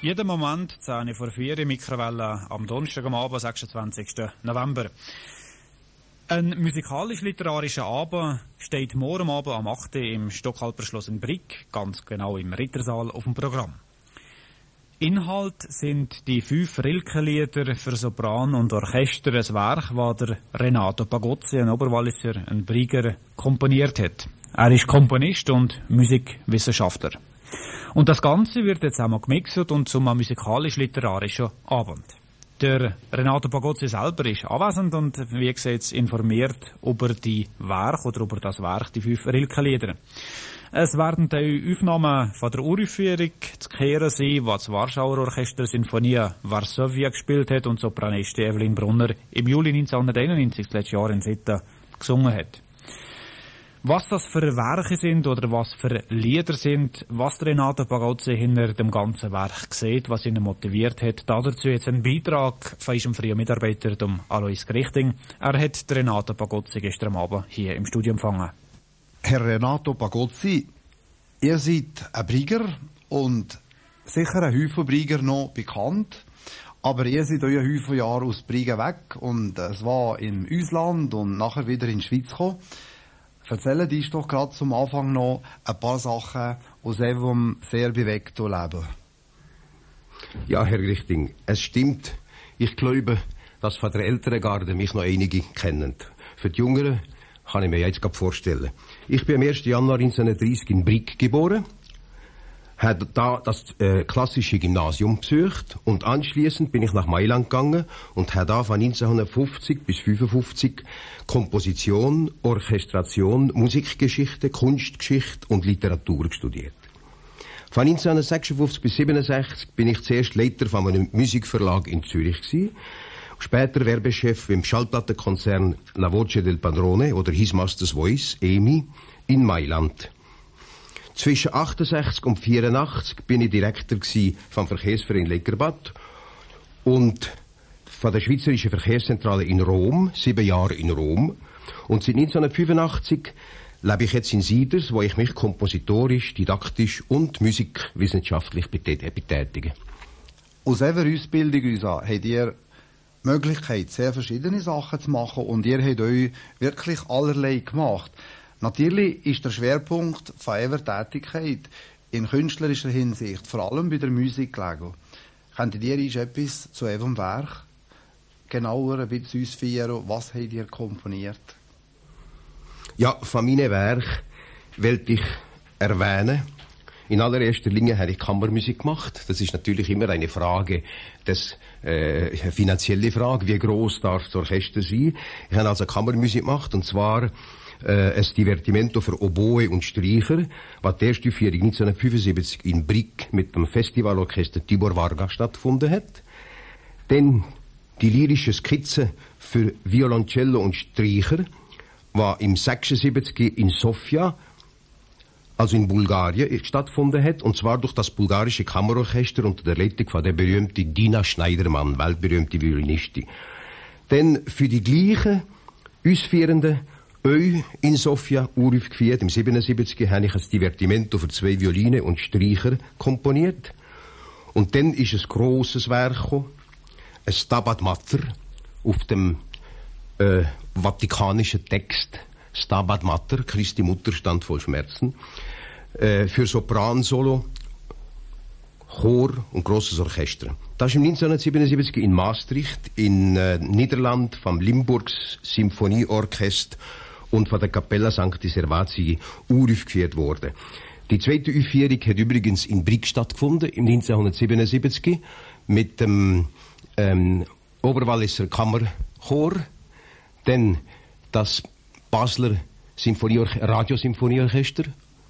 Jeden Moment 10 vor 4 Mikrowelle am Donnerstag am Abend, 26. November. Ein musikalisch-literarischer Abend steht morgen Abend am 8. im Stockhalper Schloss in Brig, ganz genau im Rittersaal, auf dem Programm. Inhalt sind die 5 Rilke-Lieder für Sopran und Orchester, ein Werk, das der Renato Pagozzi, ein Oberwalliser, ein Briger, komponiert hat. Er ist Komponist und Musikwissenschaftler. Und das Ganze wird jetzt einmal gemixt und zum musikalisch-literarischen Abend. Der Renato Pagozzi selber ist anwesend und, wie gesagt, informiert über die Werke oder über das Werk, die 5 Rilke-Lieder. Es werden die Aufnahmen von der Uraufführung zu kehren sein, die das Warschauer Orchester Sinfonie Varsovia gespielt hat und Sopranistin Evelyn Brunner im Juli 1991, das letzte Jahr in Sitten, gesungen hat. Was das für Werke sind oder was für Lieder sind, was der Renato Pagozzi hinter dem ganzen Werk sieht, was ihn motiviert hat, dazu jetzt ein Beitrag von unserem frühen Mitarbeiter, dem Alois Grichting. Er hat den Renato Pagozzi gestern Abend hier im Studio empfangen. Herr Renato Pagozzi, ihr seid ein Briger und sicher ein Haufen Briger noch bekannt, aber ihr seid euch ein Haufen Jahre aus Brigen weg und es war im Ausland und nachher wieder in die Schweiz gekommen. Erzählen uns doch gerade zum Anfang noch ein paar Sachen aus eurem sehr bewegten Leben. Ja, Herr Grichting, es stimmt. Ich glaube, dass von der älteren Garde mich noch einige kennen. Für die Jüngeren kann ich mir jetzt gerade vorstellen. Ich bin am 1. Januar 1930 in Brig geboren, habe da das klassische Gymnasium besucht und anschließend bin ich nach Mailand gegangen und habe da von 1950 bis 1955 Komposition, Orchestration, Musikgeschichte, Kunstgeschichte und Literatur studiert. Von 1956 bis 1967 bin ich zuerst Leiter von einem Musikverlag in Zürich gewesen, später Werbechef im Schallplattenkonzern La Voce del Padrone oder His Master's Voice, EMI, in Mailand. Zwischen 68 und 84 bin ich Direktor vom Verkehrsverein Leckerbad und von der Schweizerischen Verkehrszentrale in Rom, 7 Jahre in Rom. Und seit 1985 lebe ich jetzt in Sieders, wo ich mich kompositorisch, didaktisch und musikwissenschaftlich betätige. Aus eurer Ausbildung habt ihr die Möglichkeit, sehr verschiedene Sachen zu machen und ihr habt euch wirklich allerlei gemacht. Natürlich ist der Schwerpunkt von eurer Tätigkeit in künstlerischer Hinsicht vor allem bei der Musik gelegen. Könntet ihr uns etwas zu eurem Werk genauer ein bisschen ausführen? Was habt ihr komponiert? Ja, von meinen Werken will ich erwähnen. In allererster Linie habe ich Kammermusik gemacht. Das ist natürlich immer eine Frage, eine finanzielle Frage. Wie groß darf das Orchester sein? Ich habe also Kammermusik gemacht und zwar ein Divertimento für Oboe und Streicher, was die erste Aufführung 1975 in Brig mit dem Festivalorchester Tibor Vargas stattgefunden hat. Dann die lyrische Skizze für Violoncello und Streicher, was im 76 in Sofia, also in Bulgarien, stattgefunden hat, und zwar durch das bulgarische Kammerorchester unter der Leitung von der berühmten Dina Schneidermann, weltberühmte Violinistin. Dann für die gleichen Ausführenden in Sofia uraufgeführt. Im 77 habe ich ein Divertimento für 2 Violine und Streicher komponiert. Und dann ist ein grosses Werk gekommen, ein Stabat Mater, auf dem vatikanischen Text Stabat Mater, Christi Mutter stand voll Schmerzen, für Sopran, Solo, Chor und grosses Orchester. Das ist im 1977 in Maastricht, in Niederland, vom Limburgs Symphonieorchester und von der Capella Sancti Servati uraufgeführt worden. Die zweite Aufführung hat übrigens in Brig stattgefunden, im 1977, mit dem Oberwalliser Kammerchor, dann das Basler Radiosymphonieorchester.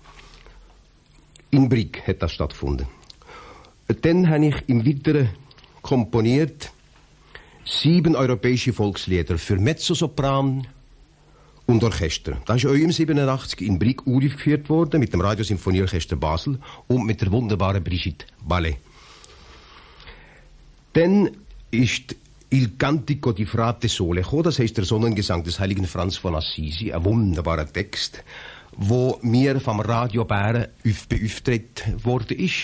In Brig hat das stattgefunden. Dann habe ich im Weiteren komponiert 7 europäische Volkslieder für Mezzosopran und Orchester. Das ist auch im 87 in Brig uraufgeführt worden mit dem Radiosymphonieorchester Basel und mit der wunderbaren Brigitte Ballet. Dann ist Il Cantico di Frate Sole gekommen, das heißt der Sonnengesang des heiligen Franz von Assisi, ein wunderbarer Text, wo mir vom Radio Bären beauftragt worden ist.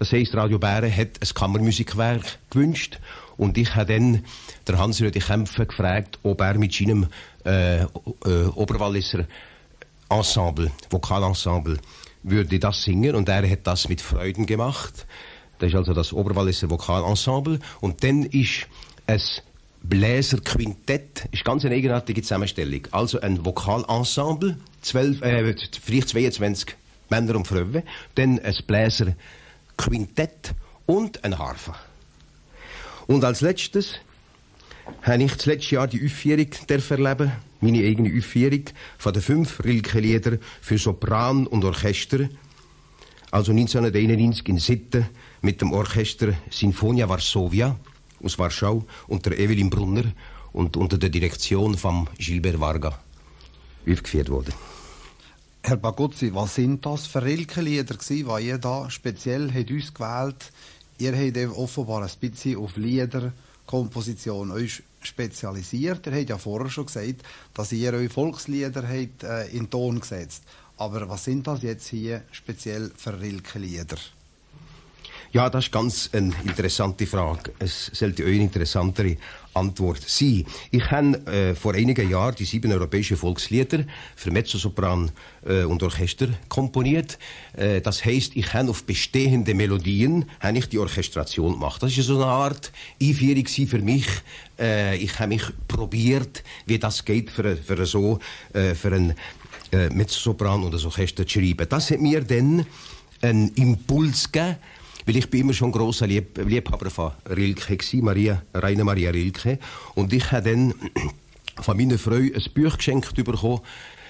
Das heisst, Radio Bären hat ein Kammermusikwerk gewünscht und ich habe dann der Hans-Rudi Kämpfer gefragt, ob er mit seinem Oberwalliser Ensemble, Vokalensemble, würde das singen und er hat das mit Freuden gemacht. Das ist also das Oberwalliser Vokalensemble und dann ist es Bläserquintett, ist ganz eine eigenartige Zusammenstellung. Also ein Vokalensemble, vielleicht 22 Männer und Frauen, dann ein Bläserquintett und ein Harfe. Und als letztes habe ich das letzte Jahr die Aufführung erleben, meine eigene Aufführung von den 5 Rilke-Lieder für Sopran und Orchester, also 1991 in Sitten mit dem Orchester Sinfonia Varsovia aus Warschau unter Evelyn Brunner und unter der Direktion von Gilbert Varga aufgeführt wurde. Herr Baguzzi, was sind das für Rilke-Lieder gewesen, die ihr da speziell habt uns gewählt? Ihr habt offenbar ein bisschen auf Liederkomposition euch spezialisiert. Ihr habt ja vorher schon gesagt, dass ihr eure Volkslieder habt, in Ton gesetzt. Aber was sind das jetzt hier speziell für Rilke-Lieder? Ja, das ist ganz eine interessante Frage. Es sollte eine interessantere Antwort sein. Ich habe vor einigen Jahren die 7 europäischen Volkslieder für Mezzosopran und Orchester komponiert. Das heisst, ich habe auf bestehende Melodien die Orchestration gemacht. Das ist so eine Art Einführung für mich. Ich habe mich probiert, wie das geht für ein Mezzosopran und ein Orchester zu schreiben. Das hat mir dann einen Impuls gegeben, weil ich bin immer schon grosser Liebhaber von Rilke gewesen, Rainer Maria Rilke. Und ich habe dann von meiner Frau ein Buch geschenkt bekommen,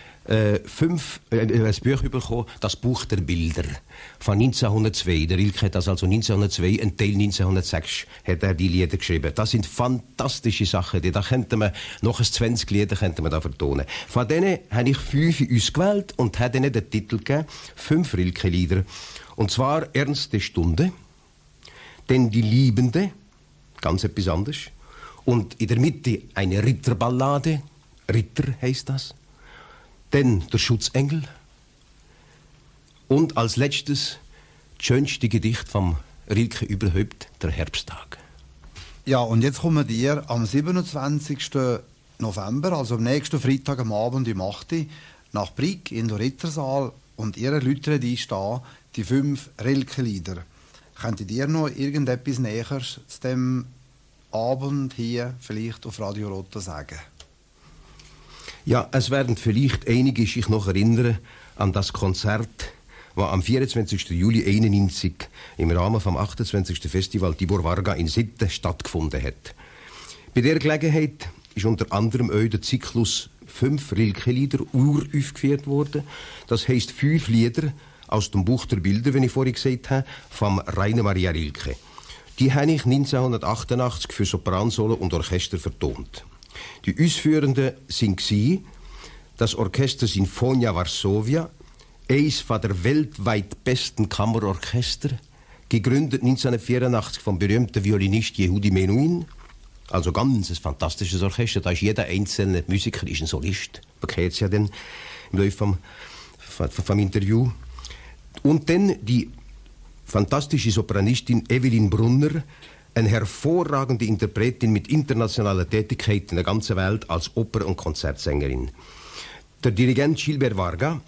das Buch der Bilder von 1902. Der Rilke hat das also 1902, ein Teil 1906 hat er die Lieder geschrieben. Das sind fantastische Sachen, da könnte man noch ein 20 Lieder könnte man da vertonen. Von denen habe ich 5 ausgewählt und habe ihnen den Titel gegeben, 5 Rilke-Lieder. Und zwar Ernste Stunde, denn die Liebende, ganz etwas anderes, und in der Mitte eine Ritterballade, Ritter heißt das, dann der Schutzengel und als letztes das schönste Gedicht vom Rilke überhaupt, der Herbsttag. Ja, und jetzt kommen ihr am 27. November, also am nächsten Freitag am Abend um 8 Uhr, nach Brig in den Rittersaal und ihr erläutert die 5 Rilke-Lieder. Könntet ihr noch irgendetwas Näheres zu dem Abend hier vielleicht auf Radio Rotto sagen? Ja, es werden vielleicht einige sich noch erinnern an das Konzert, das am 24. Juli 1991 im Rahmen vom 28. Festival Tibor Varga in Sitten stattgefunden hat. Bei der Gelegenheit ist unter anderem auch der Zyklus 5 Rilke-Lieder aufgeführt worden. Das heisst 5 Lieder aus dem Buch der Bilder, wie ich vorhin gesagt habe, von Rainer Maria Rilke. Die habe ich 1988 für Sopransolo und Orchester vertont. Die Ausführenden waren das Orchester Sinfonia Varsovia, eines der weltweit besten Kammerorchester, gegründet 1984 vom berühmten Violinist Yehudi Menuhin. Also ganz ein fantastisches Orchester, da ist jeder einzelne Musiker ist ein Solist. Man kennt es ja dann im Laufe vom Interview. Und dann die fantastische Sopranistin Evelyn Brunner, eine hervorragende Interpretin mit internationaler Tätigkeit in der ganzen Welt als Oper- und Konzertsängerin. Der Dirigent Gilbert Varga,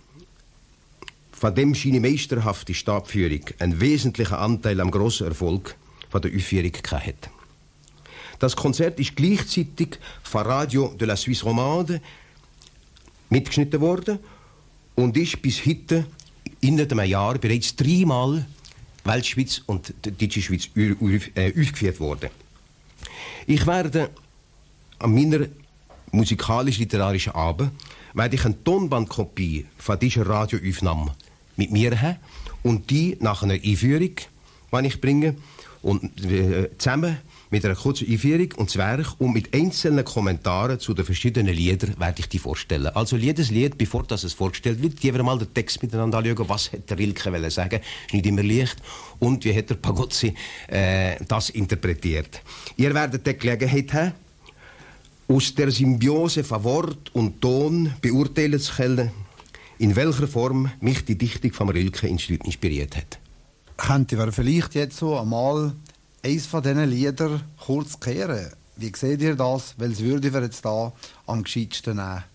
von dem seine meisterhafte Stabführung einen wesentlichen Anteil am grossen Erfolg von der Aufführung hatte. Das Konzert ist gleichzeitig von Radio de la Suisse Romande mitgeschnitten worden und ist bis heute in einem Jahr bereits 3-mal Weltschweiz und Deutsche Schweiz aufgeführt worden. Ich werde an meiner musikalisch-literarischen Abend eine Tonbandkopie von dieser Radioaufnahme mit mir haben und die nach einer Einführung, die ich bringe, und zusammen mit einer kurzen Einführung und das Werk und mit einzelnen Kommentaren zu den verschiedenen Liedern werde ich die vorstellen. Also jedes Lied, bevor das es vorgestellt wird, gehen wir mal den Text miteinander anschauen, was hat der Rilke sagen, ist nicht immer leicht, und wie hat der Pagozzi das interpretiert. Ihr werdet die Gelegenheit haben, aus der Symbiose von Wort und Ton beurteilen zu können, in welcher Form mich die Dichtung von Rilke inspiriert hat. könnte wir vielleicht jetzt so einmal eins von diesen Liedern kurz kehren. Wie seht ihr das? Welches würde wir jetzt da am gescheitsten nehmen?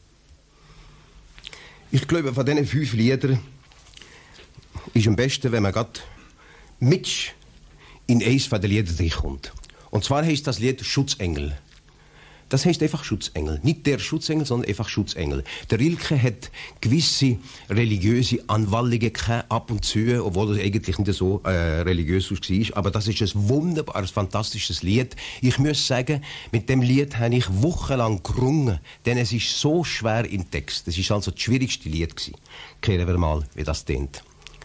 Ich glaube, von diesen 5 Liedern ist am besten, wenn man gerade mit in eins von den Liedern reinkommt. Und zwar heisst das Lied Schutzengel. Das heisst einfach Schutzengel. Nicht der Schutzengel, sondern einfach Schutzengel. Der Rilke hat gewisse religiöse Anwallungen gehabt, ab und zu, obwohl er eigentlich nicht so religiös war. Aber das ist ein wunderbares, fantastisches Lied. Ich muss sagen, mit dem Lied habe ich wochenlang gerungen, denn es ist so schwer im Text. Es ist also das schwierigste Lied gewesen. Hören wir mal, wie das tönt.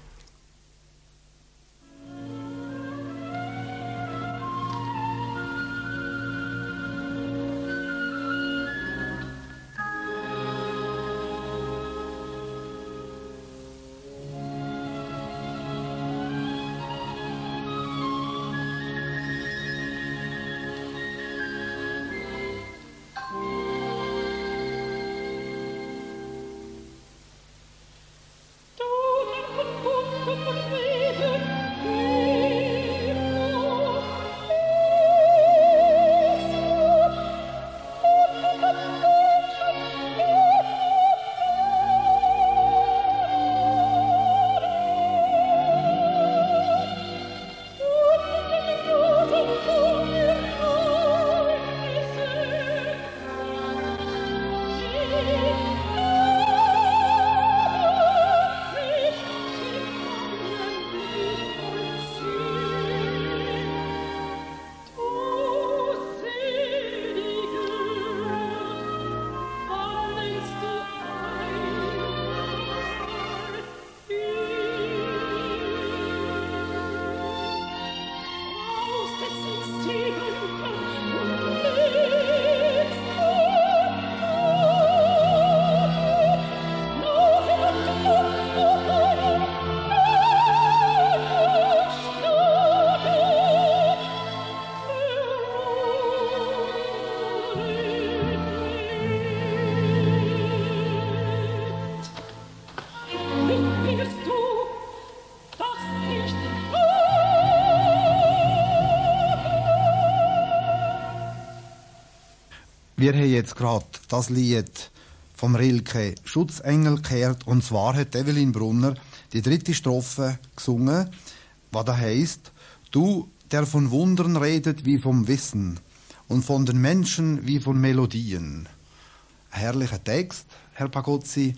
Wir haben jetzt gerade das Lied vom Rilke Schutzengel gehört, und zwar hat Evelyn Brunner die 3. Strophe gesungen, was da heisst: Du, der von Wundern redet wie vom Wissen und von den Menschen wie von Melodien. Ein herrlicher Text, Herr Pagozzi.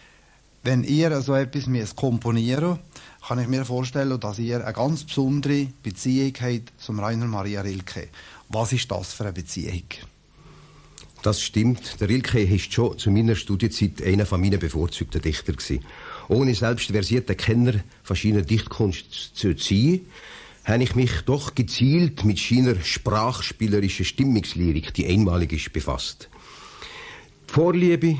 Wenn ihr so etwas komponieren müsst, kann ich mir vorstellen, dass ihr eine ganz besondere Beziehung habt zum Rainer Maria Rilke. Was ist das für eine Beziehung? Das stimmt. Der Rilke ist schon zu meiner Studienzeit einer von meinen bevorzugten Dichter gewesen. Ohne selbst versierter Kenner verschiedener Dichtkunst zu sein, habe ich mich doch gezielt mit seiner sprachspielerischen Stimmungslyrik, die einmalig ist, befasst. Die Vorliebe,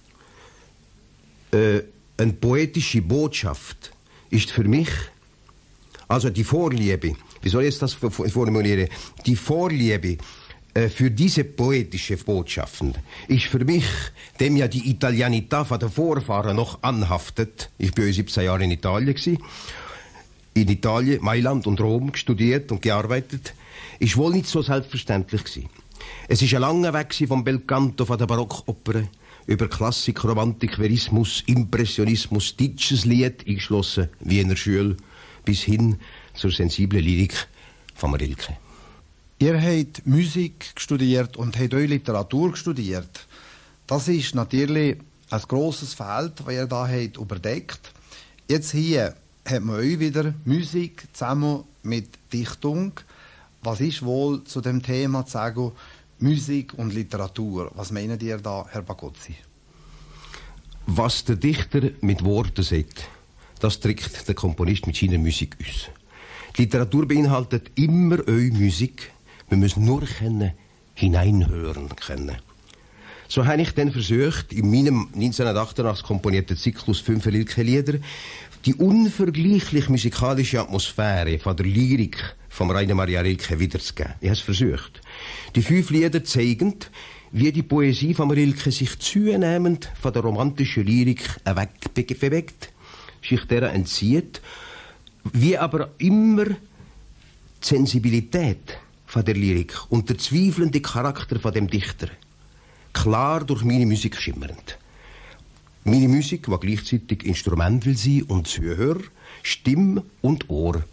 eine poetische Botschaft ist für mich, also die Vorliebe, wie soll ich jetzt das formulieren? Die Vorliebe für diese poetische Botschaften ist für mich, dem ja die Italianità von der Vorfahren noch anhaftet. Ich bin 17 Jahre in Italien gewesen. In Italien, Mailand und Rom studiert und gearbeitet, ist wohl nicht so selbstverständlich gewesen. Es ist ein langer Weg vom Belcanto, von der Barockoper, über Klassik, Romantik, Verismus, Impressionismus, deutsches Lied, eingeschlossen Wiener Schule, bis hin zur sensiblen Lyrik von Rilke. Ihr habt Musik studiert und habt auch Literatur studiert. Das ist natürlich ein grosses Feld, das ihr da habt überdeckt. Jetzt hier hat man euch wieder Musik zusammen mit Dichtung. Was ist wohl zu dem Thema zu sagen, Musik und Literatur? Was meint ihr da, Herr Pagozzi? Was der Dichter mit Worten sagt, das drückt der Komponist mit seiner Musik aus. Die Literatur beinhaltet immer eure Musik. Wir müssen nur hineinhören können. So habe ich dann versucht, in meinem 1988 komponierten Zyklus 5 Rilke-Lieder die unvergleichlich musikalische Atmosphäre von der Lyrik von Rainer Maria Rilke wiederzugeben. Ich habe es versucht. Die 5 Lieder zeigen, wie die Poesie von Rilke sich zunehmend von der romantischen Lyrik wegbewegt, sich derer entzieht, Wie aber immer die Sensibilität von der Lyrik und der zweifelnde Charakter von dem Dichter klar durch meine Musik schimmernd. Meine Musik, die gleichzeitig Instrument will sein und Zuhör, Stimme und Ohr.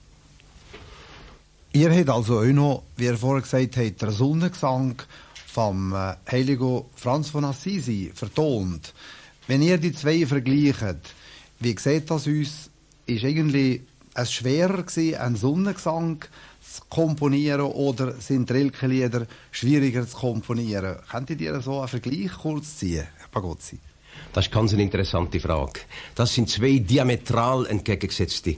Ihr habt also auch noch, wie ihr vorher gesagt habt, den Sonnengesang vom heiligen Franz von Assisi vertont. Wenn ihr die zwei vergleicht, wie sieht das uns? Ist eigentlich es schwerer gewesen, einen Sonnengesang zu komponieren oder sind Rilke-Lieder schwieriger zu komponieren? Könnt ihr so einen Vergleich kurz ziehen, Herr Pagozzi? Das ist ganz eine interessante Frage. Das sind zwei diametral entgegengesetzte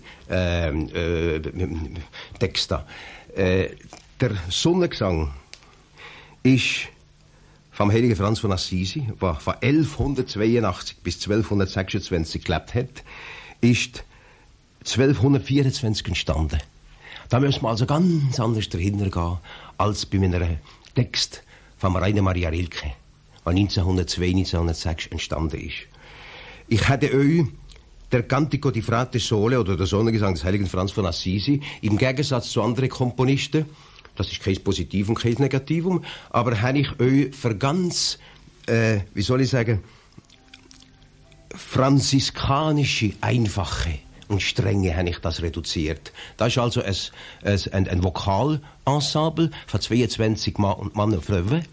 Texte. Der Sonnengesang ist vom heiligen Franz von Assisi, der von 1182 bis 1226 gelebt hat, ist 1224 entstanden. Da müssen wir also ganz anders dahinter gehen, als bei einem Text von Rainer Maria Rilke, der 1902, 1906 entstanden ist. Ich hätte euch der Cantico di Frate Sole oder der Sonnengesang des heiligen Franz von Assisi im Gegensatz zu anderen Komponisten, das ist kein Positivum, kein Negativum, aber habe ich euch für ganz, wie soll ich sagen, franziskanische, einfache und strenge habe ich das reduziert. Das ist also ein Vokalensemble von 22 Mann und Frauen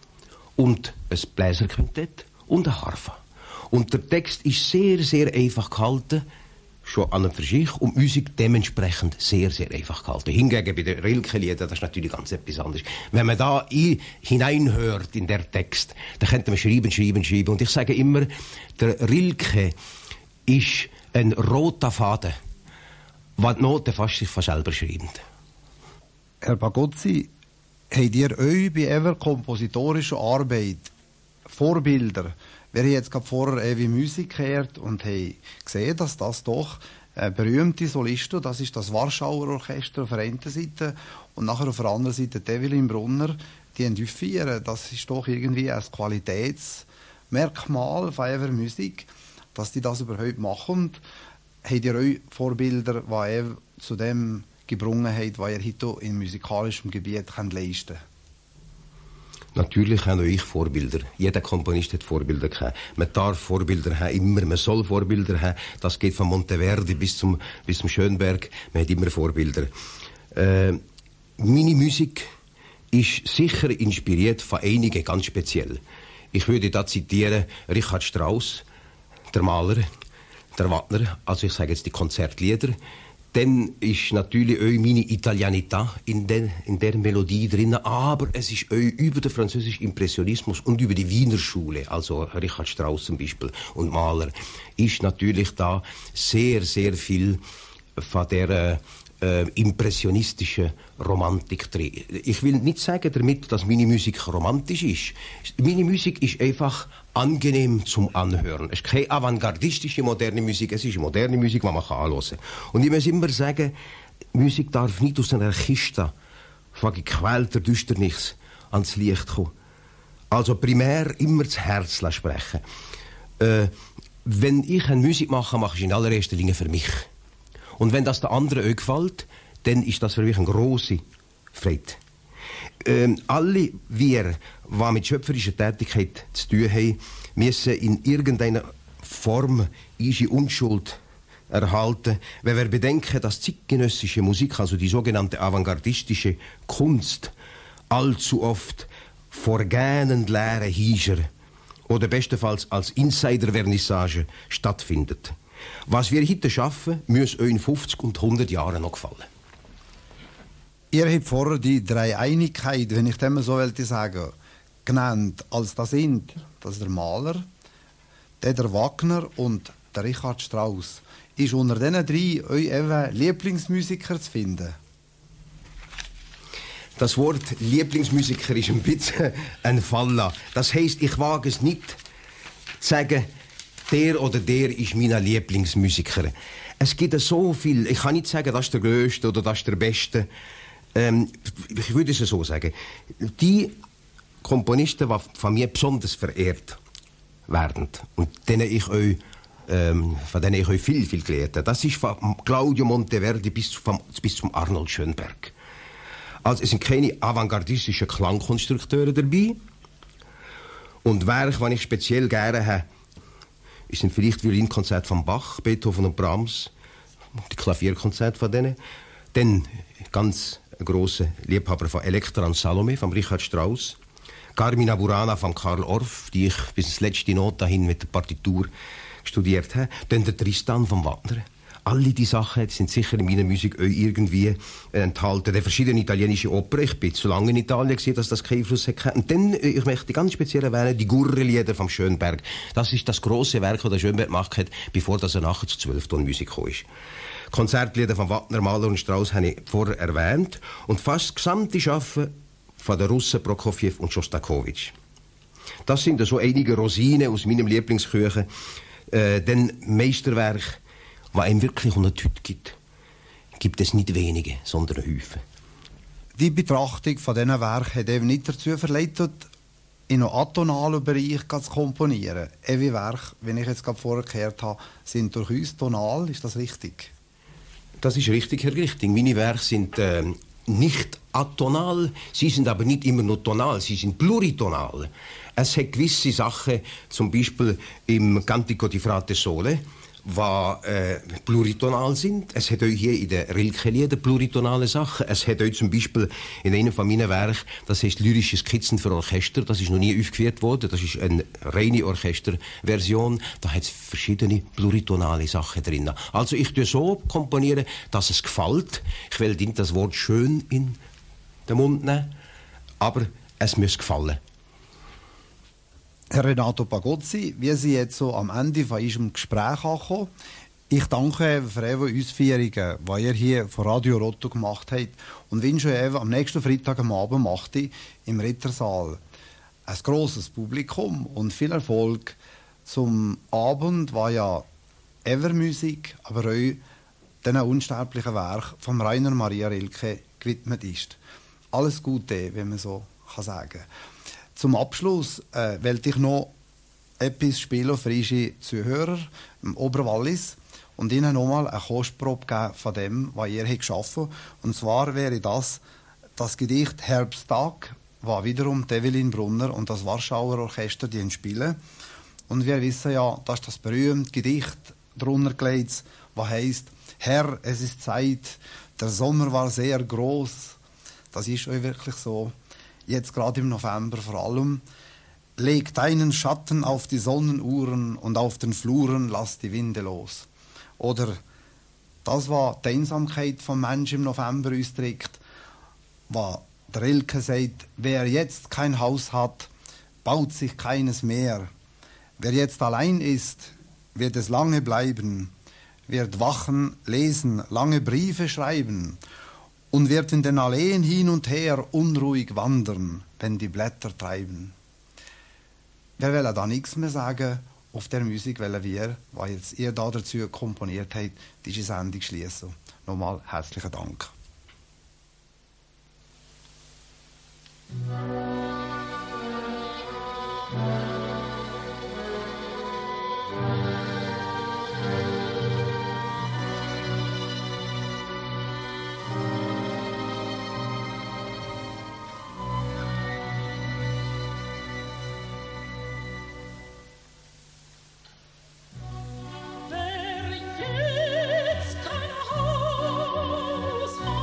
und ein Bläserquintett und eine Harfe. Und der Text ist sehr, sehr einfach gehalten, schon an und für sich, und Musik dementsprechend sehr, sehr einfach gehalten. Hingegen bei den Rilke-Liedern, das ist natürlich ganz etwas anderes. Wenn man da hineinhört in der Text, dann könnte man schreiben. Und ich sage immer, der Rilke ist ein roter Faden, was die Noten fast sich von selber schreiben. Herr Pagozzi, habt ihr euch bei eurer kompositorischen Arbeit Vorbilder? Wir haben jetzt gerade vorher Ewi Musik gehört und haben gesehen, dass das doch berühmte Solisten, das ist das Warschauer Orchester auf der einen Seite und nachher auf der anderen Seite Evelyn Brunner, die entüffieren. Das ist doch irgendwie ein Qualitätsmerkmal von eurer Musik, dass die das überhaupt machen. Habt ihr euch Vorbilder, die ihr zu dem gebrungen habt, was ihr heute in musikalischem Gebiet leisten könnt? Natürlich habe auch ich Vorbilder. Jeder Komponist hat Vorbilder gehabt. Man darf Vorbilder haben, immer. Man soll Vorbilder haben. Das geht von Monteverdi bis zum Schönberg. Man hat immer Vorbilder. Meine Musik ist sicher inspiriert von einigen ganz speziell. Ich würde da zitieren Richard Strauss, der Maler, der Wagner, also ich sage jetzt die Konzertlieder. Dann ist natürlich auch meine Italianità in der Melodie drin, aber es ist auch über den französischen Impressionismus und über die Wiener Schule, also Richard Strauss zum Beispiel und Mahler, ist natürlich da sehr, sehr viel von der impressionistischen Romantik drin. Ich will nicht sagen damit, dass meine Musik romantisch ist. Meine Musik ist einfach angenehm zum Anhören. Es ist keine avantgardistische moderne Musik, es ist moderne Musik, die man anhören kann. Und ich muss immer sagen, Musik darf nicht aus einer Kiste von gequälter Düsternis ans Licht kommen. Also primär immer das Herz sprechen. Wenn ich eine Musik mache, mache ich in allererster Linie für mich. Und wenn das der anderen auch gefällt, dann ist das für mich eine grosse Freude. Alle wir, die mit schöpferischer Tätigkeit zu tun haben, müssen in irgendeiner Form unsere Unschuld erhalten, wenn wir bedenken, dass zeitgenössische Musik, also die sogenannte avantgardistische Kunst, allzu oft vor gähnend leeren Hiescher oder bestenfalls als Insider-Vernissage stattfindet. Was wir heute schaffen, muss euch in 50 und 100 Jahren noch gefallen. Ihr habt vorher die Dreieinigkeit, wenn ich dem so wollte sagen, genannt, als das sind. Das ist der Maler, der Wagner und der Richard Strauss. Ist unter diesen drei euer Lieblingsmusiker zu finden? Das Wort Lieblingsmusiker ist ein bisschen ein Falla. Das heisst, ich wage es nicht zu sagen, der oder der ist mein Lieblingsmusiker. Es gibt so viel. Ich kann nicht sagen, das ist der Größte oder das ist der Beste. Ich würde es so sagen. Die Komponisten, die von mir besonders verehrt werden und denen ich euch von denen ich euch viel gelernt habe. Das ist von Claudio Monteverdi bis zum Arnold Schönberg. Also es sind keine avantgardistischen Klangkonstrukteure dabei. Und Werke, die ich speziell gerne habe, sind vielleicht Violinkonzerte von Bach, Beethoven und Brahms, die Klavierkonzerte von denen. Dann ganz grosse Liebhaber von Elektra und Salome von Richard Strauss. Carmina Burana von Karl Orff, die ich bis ins letzte Not dahin mit der Partitur studiert habe. Dann der Tristan von Wagner. Alle die Sachen sind sicher in meiner Musik auch irgendwie enthalten. Die verschiedenen italienische Opern. Ich bin zu lange in Italien gesehen, dass das keinen Einfluss hat. Und dann, ich möchte ganz speziell erwähnen, die Gurre-Lieder vom Schönberg. Das ist das grosse Werk, das der Schönberg gemacht hat, bevor er nachher zu 12-Ton-Musik gekommen ist. Konzertlieder von Wagner, Mahler und Strauss habe ich vorher erwähnt. Und fast das gesamte Schaffen von den Russen Prokofjew und Schostakowitsch. Das sind so einige Rosinen aus meinem Lieblingsküchen. Denn Meisterwerk, was einem wirklich unter die Hütte gibt es nicht wenige, sondern Häufen. Die Betrachtung von diesen Werken hat eben nicht dazu verleitet, in einem atonalen Bereich zu komponieren. Ewe Werke, wie ich jetzt gerade vorher gehört habe, sind durchaus tonal. Ist das richtig? Das ist richtig, Herr Grichting. Meine Werke sind nicht atonal, sie sind aber nicht immer nur tonal, sie sind pluritonal. Es hat gewisse Sachen, zum Beispiel im Cantico di Frate Sole, die pluritonal sind. Es hat auch hier in den Rilke-Lieder pluritonale Sachen. Es hat auch zum Beispiel in einem von meinen Werken, das heißt Lyrische Skizzen für Orchester, das ist noch nie aufgeführt worden, das ist eine reine Orchesterversion, da hat es verschiedene pluritonale Sachen drin. Also ich tue so komponieren, dass es gefällt. Ich will nicht das Wort schön in den Mund nehmen, aber es muss gefallen. Herr Renato Pagozzi, wir sind jetzt so am Ende von unserem Gespräch angekommen. Ich danke für Ihre Ausführungen, die ihr hier von Radio Rotto gemacht habt, und wünsche euch am nächsten Freitag am Abend im Rittersaal ein grosses Publikum und viel Erfolg zum Abend, war ja Evermusik, aber auch diesen unsterblichen Werk von Rainer Maria Rilke gewidmet ist. Alles Gute, wenn man so sagen kann. Zum Abschluss wollte ich noch etwas spielen für unsere Zuhörer im Oberwallis und ihnen nochmal eine Kostprobe geben von dem, was ihr geschaffen habt. Und zwar wäre das Gedicht Herbsttag, was wiederum Evelyn Brunner und das Warschauer Orchester spielen. Und wir wissen ja, dass das berühmte Gedicht drunter gelegt, was heisst: Herr, es ist Zeit, der Sommer war sehr groß. Das ist euch wirklich so. Jetzt gerade im November vor allem, leg deinen Schatten auf die Sonnenuhren und auf den Fluren lass die Winde los. Oder das, was die Einsamkeit vom Menschen im November ausdrückt, was der Rilke sagt: Wer jetzt kein Haus hat, baut sich keines mehr. Wer jetzt allein ist, wird es lange bleiben, wird wachen, lesen, lange Briefe schreiben und wird in den Alleen hin und her unruhig wandern, wenn die Blätter treiben. Wir wollen da nichts mehr sagen. Auf der Musik wollen wir, was jetzt ihr da dazu komponiert habt, diese Sendung schließen. Nochmal herzlichen Dank. Wer jetzt kein Haus